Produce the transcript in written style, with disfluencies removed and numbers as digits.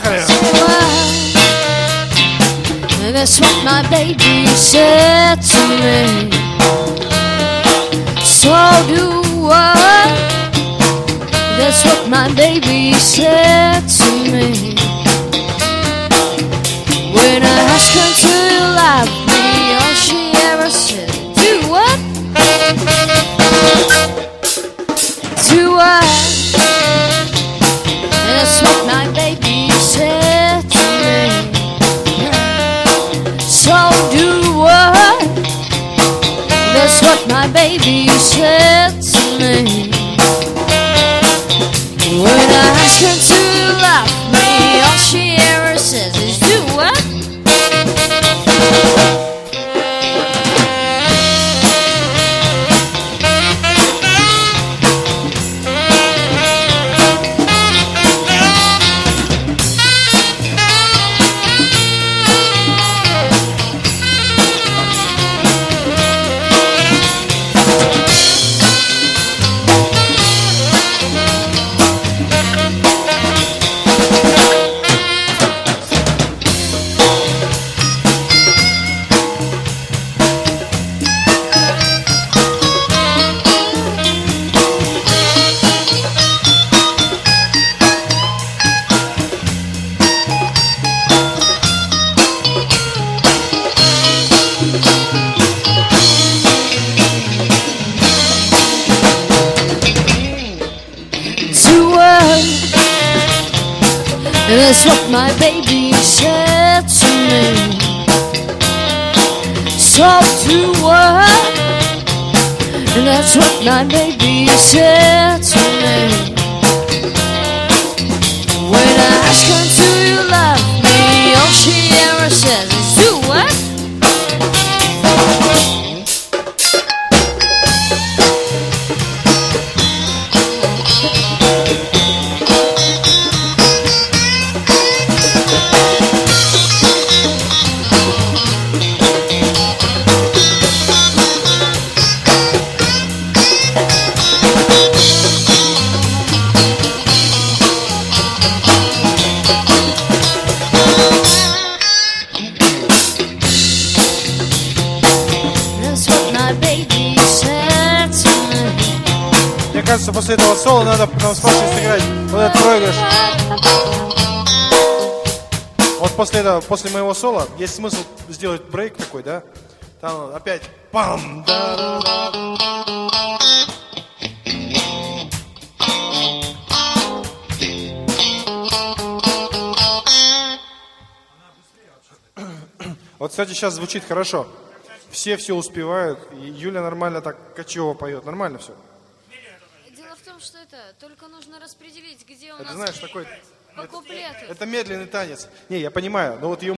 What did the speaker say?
Поехали! That's what my baby said to me. So do what? That's what my baby said to me. When I asked her to love me, all she ever said, do what? Do what? That's what my baby said to me. So do what? That's what my baby said to me. When I ask her to love me, all she ever says is do what? That's what my baby said to me. So do what? And that's what my baby said to me. When I ask her to love me, all she ever says is do what? Мне кажется, после этого соло надо нам спрашивать сыграть вот этот проигрыш. Вот после этого, после моего соло, есть смысл сделать брейк такой, да? Там опять пам, да. Вот, кстати, сейчас звучит хорошо. Все успевают. И Юля нормально так кочево поет. Нормально все. Дело в том, что это только нужно распределить, где у Это, нас знаешь, такой, по куплету. это медленный танец. Не, я понимаю, но вот ее